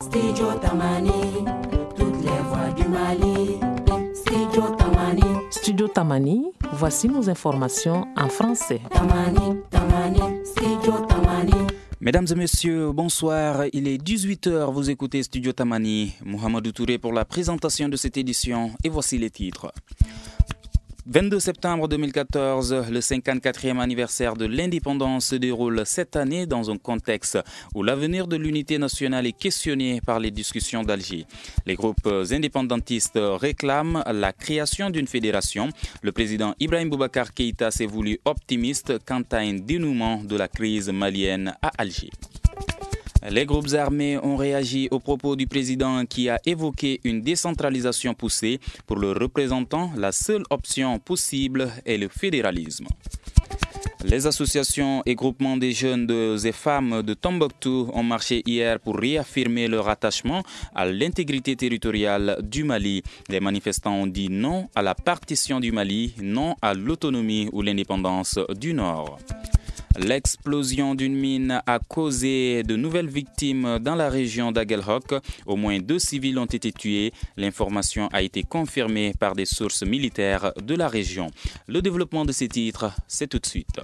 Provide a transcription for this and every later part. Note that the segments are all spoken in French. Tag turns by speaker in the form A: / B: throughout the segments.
A: Studio Tamani, toutes les voix du Mali. Studio Tamani.
B: Studio Tamani, voici nos informations en français.
A: Tamani, Tamani, Studio Tamani.
C: Mesdames et messieurs, bonsoir. Il est 18h, vous écoutez Studio Tamani. Mohamedou Touré pour la présentation de cette édition et voici les titres. 22 septembre 2014, le 54e anniversaire de l'indépendance se déroule cette année dans un contexte où l'avenir de l'unité nationale est questionné par les discussions d'Alger. Les groupes indépendantistes réclament la création d'une fédération. Le président Ibrahim Boubacar Keïta s'est voulu optimiste quant à un dénouement de la crise malienne à Alger. Les groupes armés ont réagi aux propos du président qui a évoqué une décentralisation poussée. Pour le représentant, la seule option possible est le fédéralisme. Les associations et groupements des jeunes et femmes de Tombouctou ont marché hier pour réaffirmer leur attachement à l'intégrité territoriale du Mali. Les manifestants ont dit non à la partition du Mali, non à l'autonomie ou l'indépendance du Nord. L'explosion d'une mine a causé de nouvelles victimes dans la région d'Aguelhok. Au moins 2 civils ont été tués. L'information a été confirmée par des sources militaires de la région. Le développement de ces titres, c'est tout de suite.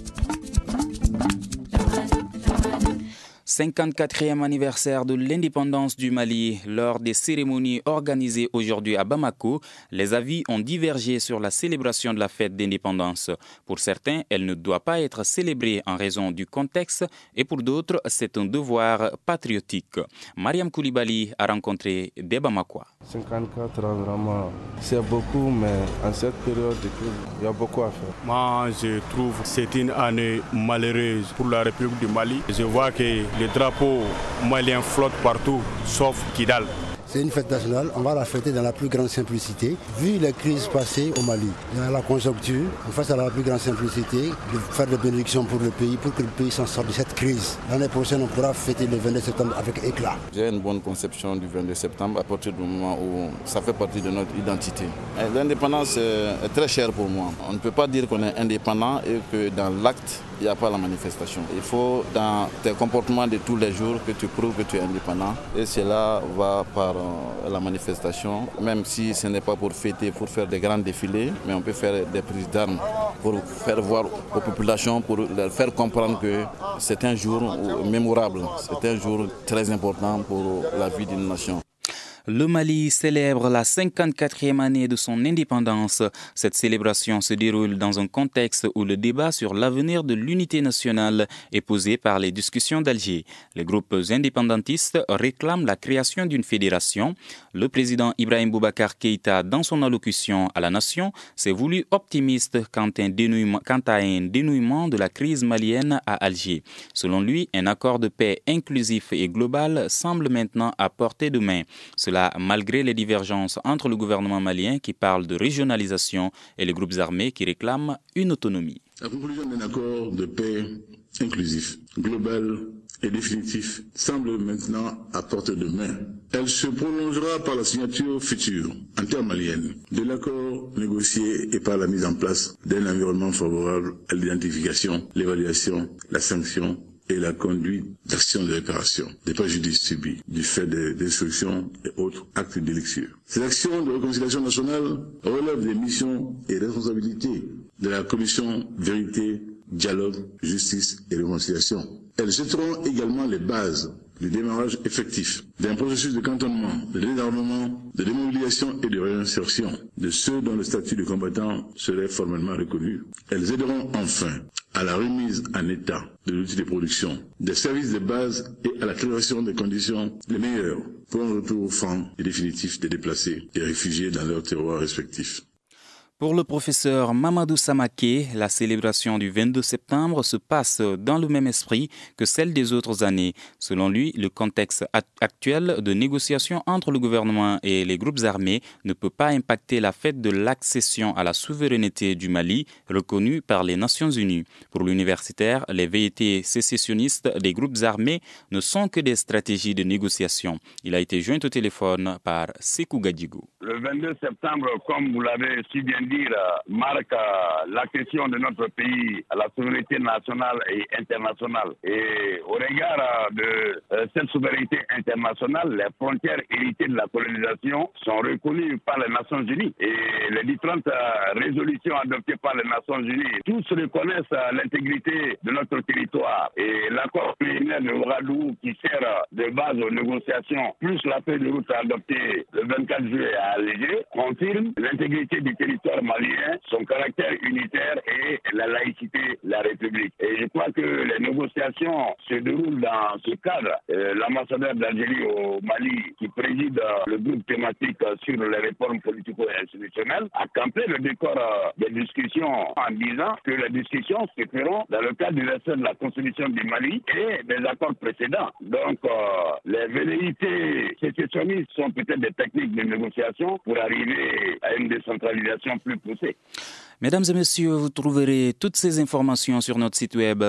C: 54e anniversaire de l'indépendance du Mali. Lors des cérémonies organisées aujourd'hui à Bamako, les avis ont divergé sur la célébration de la fête d'indépendance. Pour certains, elle ne doit pas être célébrée en raison du contexte et pour d'autres, c'est un devoir patriotique. Mariam Koulibaly a rencontré des Bamakois.
D: 54 ans, vraiment, c'est beaucoup, mais en cette période de crise, il y a beaucoup à faire.
E: Moi, je trouve que c'est une année malheureuse pour la République du Mali. Je vois que les drapeaux maliens flottent partout, sauf Kidal.
F: C'est une fête nationale, on va la fêter dans la plus grande simplicité. Vu les crises passées au Mali, dans la conjoncture, on face à la plus grande simplicité, de faire des bénédictions pour le pays, pour que le pays s'en sorte de cette crise. L'année prochaine, on pourra fêter le 22 septembre avec éclat.
G: J'ai une bonne conception du 22 septembre à partir du moment où ça fait partie de notre identité. L'indépendance est très chère pour moi. On ne peut pas dire qu'on est indépendant et que dans l'acte, il n'y a pas la manifestation. Il faut dans tes comportements de tous les jours que tu prouves que tu es indépendant. Et cela va par la manifestation, même si ce n'est pas pour fêter, pour faire des grands défilés, mais on peut faire des prises d'armes pour faire voir aux populations, pour leur faire comprendre que c'est un jour mémorable, c'est un jour très important pour la vie d'une nation.
C: Le Mali célèbre la 54e année de son indépendance. Cette célébration se déroule dans un contexte où le débat sur l'avenir de l'unité nationale est posé par les discussions d'Alger. Les groupes indépendantistes réclament la création d'une fédération. Le président Ibrahim Boubacar Keïta, dans son allocution à la nation, s'est voulu optimiste quant à un dénouement de la crise malienne à Alger. Selon lui, un accord de paix inclusif et global semble maintenant à portée de main. Cela malgré les divergences entre le gouvernement malien qui parle de régionalisation et les groupes armés qui réclament une autonomie.
H: La conclusion d'un accord de paix inclusif, global et définitif semble maintenant à portée de main. Elle se prolongera par la signature future, intermalienne, de l'accord négocié et par la mise en place d'un environnement favorable à l'identification, l'évaluation, la sanction et la conduite d'actions de réparation des préjudices subis du fait des destructions et autres actes délictueux. Ces actions de réconciliation nationale relèvent des missions et responsabilités de la Commission Vérité, Dialogue, Justice et Réconciliation. Elles jetteront également les bases du démarrage effectif d'un processus de cantonnement, de désarmement, de démobilisation et de réinsertion de ceux dont le statut de combattant serait formellement reconnu. Elles aideront enfin à la remise en état de l'outil de production, des services de base et à la création des conditions les meilleures pour un retour franc et définitif des déplacés et réfugiés dans leurs terroirs respectifs.
C: Pour le professeur Mamadou Samaké, la célébration du 22 septembre se passe dans le même esprit que celle des autres années. Selon lui, le contexte actuel de négociation entre le gouvernement et les groupes armés ne peut pas impacter la fête de l'accession à la souveraineté du Mali, reconnue par les Nations Unies. Pour l'universitaire, les velléités sécessionnistes des groupes armés ne sont que des stratégies de négociation. Il a été joint au téléphone par Sékou Gadjigou.
I: Le 22 septembre, comme vous l'avez si bien dit, dire, marque l'accession de notre pays à la souveraineté nationale et internationale. Et au regard de cette souveraineté internationale, les frontières héritées de la colonisation sont reconnues par les Nations Unies. Et les différentes résolutions adoptées par les Nations Unies, tous reconnaissent l'intégrité de notre territoire. Et l'accord préliminaire de Ouagadougou qui sert de base aux négociations, plus la feuille de route adoptée le 24 juillet à Alger, confirme l'intégrité du territoire malien, son caractère unitaire et la laïcité de la République. Et je crois que les négociations se déroulent dans ce cadre. L'ambassadeur d'Algérie au Mali, qui préside le groupe thématique sur les réformes politico-institutionnelles, a campé le décor des discussions en disant que les discussions se feront dans le cadre du respect de la Constitution du Mali et des accords précédents. Donc, les velléités sécessionnistes sont peut-être des techniques de négociation pour arriver à une décentralisation plus poussée.
C: Mesdames et messieurs, vous trouverez toutes ces informations sur notre site web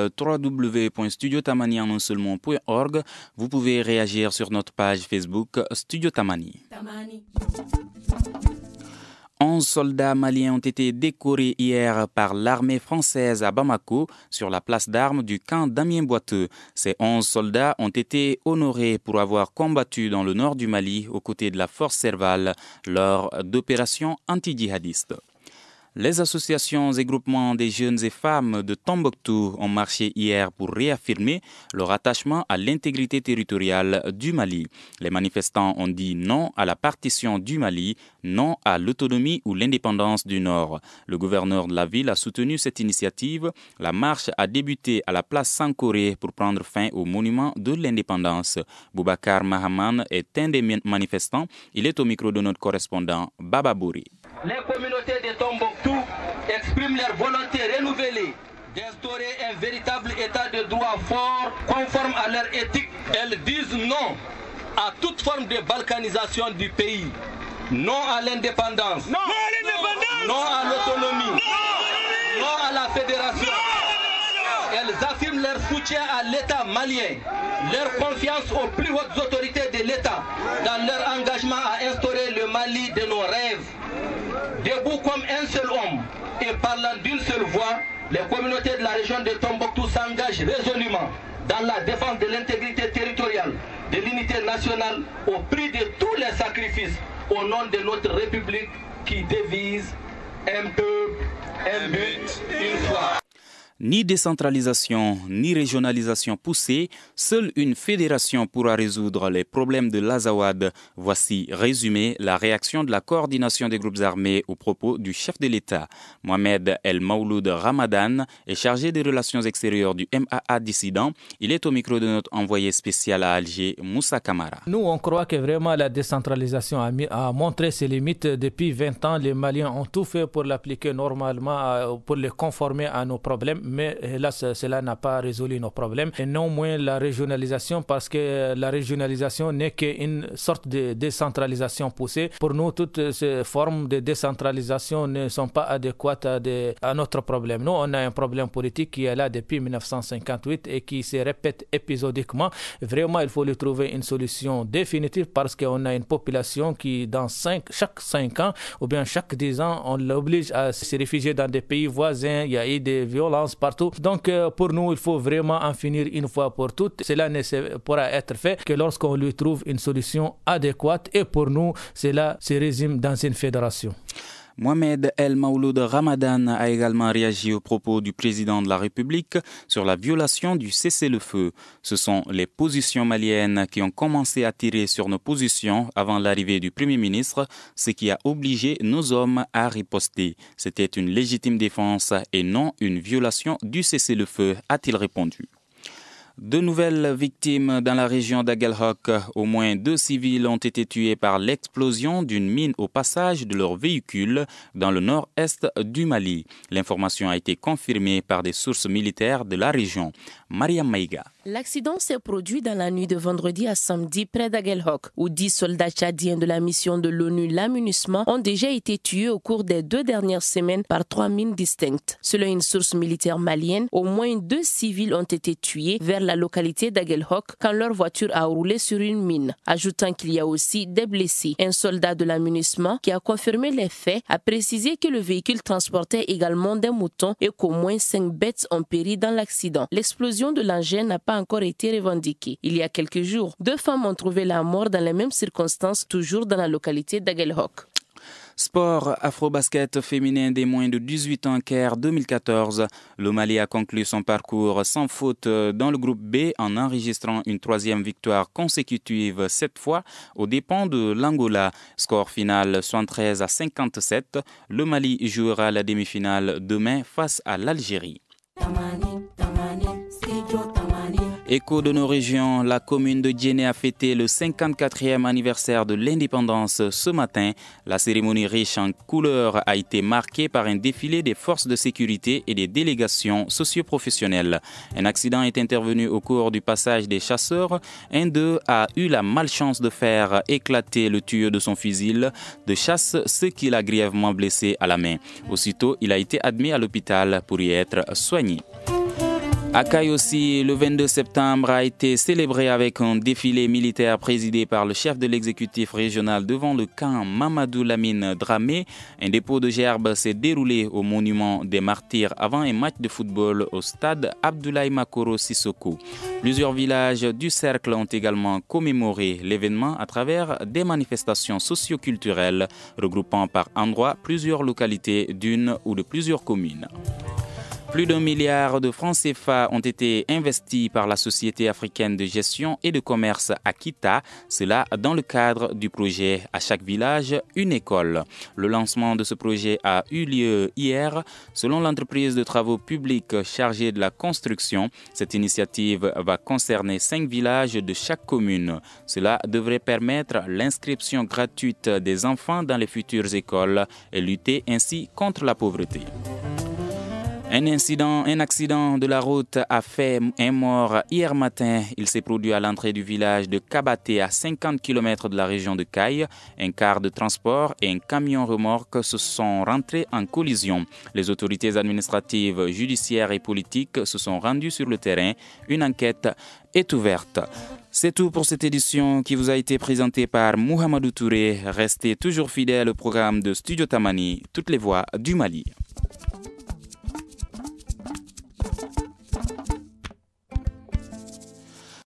C: www.studiotamani.org. Vous pouvez réagir sur notre page Facebook Studio Tamani. 11 soldats maliens ont été décorés hier par l'armée française à Bamako sur la place d'armes du camp Damien Boiteux. Ces 11 soldats ont été honorés pour avoir combattu dans le nord du Mali aux côtés de la force Serval lors d'opérations anti-djihadistes. Les associations et groupements des jeunes et femmes de Tombouctou ont marché hier pour réaffirmer leur attachement à l'intégrité territoriale du Mali. Les manifestants ont dit non à la partition du Mali, non à l'autonomie ou l'indépendance du Nord. Le gouverneur de la ville a soutenu cette initiative. La marche a débuté à la place Sankoré pour prendre fin au monument de l'indépendance. Boubacar Mahaman est un des manifestants. Il est au micro de notre correspondant Baba Bouri.
J: Les communautés de Tombouctou expriment leur volonté renouvelée d'instaurer un véritable état de droit fort, conforme à leur éthique. Elles disent non à toute forme de balkanisation du pays, non à l'indépendance, non à l'autonomie, non à la fédération. Elles affirment leur soutien à l'État malien, leur confiance aux plus hautes autorités de l'État dans leur engagement à instaurer le Mali de nos rêves. Debout comme un seul homme et parlant d'une seule voix, les communautés de la région de Tombouctou s'engagent résolument dans la défense de l'intégrité territoriale, de l'unité nationale, au prix de tous les sacrifices, au nom de notre République qui devise un peuple, un but, une foi.
C: Ni décentralisation, ni régionalisation poussée, seule une fédération pourra résoudre les problèmes de l'Azawad. Voici résumé la réaction de la coordination des groupes armés aux propos du chef de l'État. Mohamed El Maouloud Ramadan est chargé des relations extérieures du MAA dissident. Il est au micro de notre envoyé spécial à Alger, Moussa Kamara.
K: Nous, on croit que vraiment la décentralisation a montré ses limites. Depuis 20 ans, les Maliens ont tout fait pour l'appliquer normalement, pour les conformer à nos problèmes. Mais hélas, cela n'a pas résolu nos problèmes. Et non moins la régionalisation, parce que la régionalisation n'est qu'une sorte de décentralisation poussée. Pour nous, toutes ces formes de décentralisation ne sont pas adéquates à notre problème. Nous, on a un problème politique qui est là depuis 1958 et qui se répète épisodiquement. Vraiment, il faut lui trouver une solution définitive, parce qu'on a une population qui, chaque 5 ans ou bien chaque 10 ans, on l'oblige à se réfugier dans des pays voisins. Il y a eu des violences partout. Donc, pour nous, il faut vraiment en finir une fois pour toutes. Cela ne pourra être fait que lorsqu'on lui trouve une solution adéquate. Et pour nous, cela se résume dans une fédération.
C: Mohamed El Maouloud Ramadan a également réagi aux propos du président de la République sur la violation du cessez-le-feu. Ce sont les positions maliennes qui ont commencé à tirer sur nos positions avant l'arrivée du Premier ministre, ce qui a obligé nos hommes à riposter. C'était une légitime défense et non une violation du cessez-le-feu, a-t-il répondu. De nouvelles victimes dans la région d'Aguelhok. Au moins 2 civils ont été tués par l'explosion d'une mine au passage de leur véhicule dans le nord-est du Mali. L'information a été confirmée par des sources militaires de la région. Mariam Maïga.
B: L'accident s'est produit dans la nuit de vendredi à samedi près d'Aguelhok, où 10 soldats tchadiens de la mission de l'ONU LAMINUSMA ont déjà été tués au cours des 2 dernières semaines par 3 mines distinctes. Selon une source militaire malienne, au moins 2 civils ont été tués vers la localité d'Aguelhok quand leur voiture a roulé sur une mine, ajoutant qu'il y a aussi des blessés. Un soldat de LAMINUSMA qui a confirmé les faits a précisé que le véhicule transportait également des moutons et qu'au moins 5 bêtes ont péri dans l'accident. L'explosion de l'engin n'a pas encore été revendiquée. Il y a quelques jours, 2 femmes ont trouvé la mort dans les mêmes circonstances, toujours dans la localité d'Aguelhok.
C: Sport afro-basket féminin des moins de 18 ans Caire 2014. Le Mali a conclu son parcours sans faute dans le groupe B en enregistrant une 3e victoire consécutive, cette fois aux dépens de l'Angola. Score final 73-57. Le Mali jouera la demi-finale demain face à l'Algérie. Écho de nos régions, la commune de Djenné a fêté le 54e anniversaire de l'indépendance ce matin. La cérémonie riche en couleurs a été marquée par un défilé des forces de sécurité et des délégations socioprofessionnelles. Un accident est intervenu au cours du passage des chasseurs. Un d'eux a eu la malchance de faire éclater le tuyau de son fusil de chasse, ce qui l'a grièvement blessé à la main. Aussitôt, il a été admis à l'hôpital pour y être soigné. À Caille aussi, le 22 septembre a été célébré avec un défilé militaire présidé par le chef de l'exécutif régional devant le camp Mamadou Lamine Dramé. Un dépôt de gerbes s'est déroulé au monument des martyrs avant un match de football au stade Abdoulaye Makoro Sissoko. Plusieurs villages du cercle ont également commémoré l'événement à travers des manifestations socio-culturelles regroupant par endroits plusieurs localités d'une ou de plusieurs communes. Plus d'1 milliard de francs CFA ont été investis par la Société africaine de gestion et de commerce Akita, cela dans le cadre du projet « À chaque village, une école ». Le lancement de ce projet a eu lieu hier. Selon l'entreprise de travaux publics chargée de la construction, cette initiative va concerner 5 villages de chaque commune. Cela devrait permettre l'inscription gratuite des enfants dans les futures écoles et lutter ainsi contre la pauvreté. Un accident de la route a fait un mort hier matin. Il s'est produit à l'entrée du village de Kabaté, à 50 km de la région de Caille. Un car de transport et un camion remorque se sont rentrés en collision. Les autorités administratives, judiciaires et politiques se sont rendues sur le terrain. Une enquête est ouverte. C'est tout pour cette édition qui vous a été présentée par Mohamedou Touré. Restez toujours fidèles au programme de Studio Tamani, toutes les voix du Mali.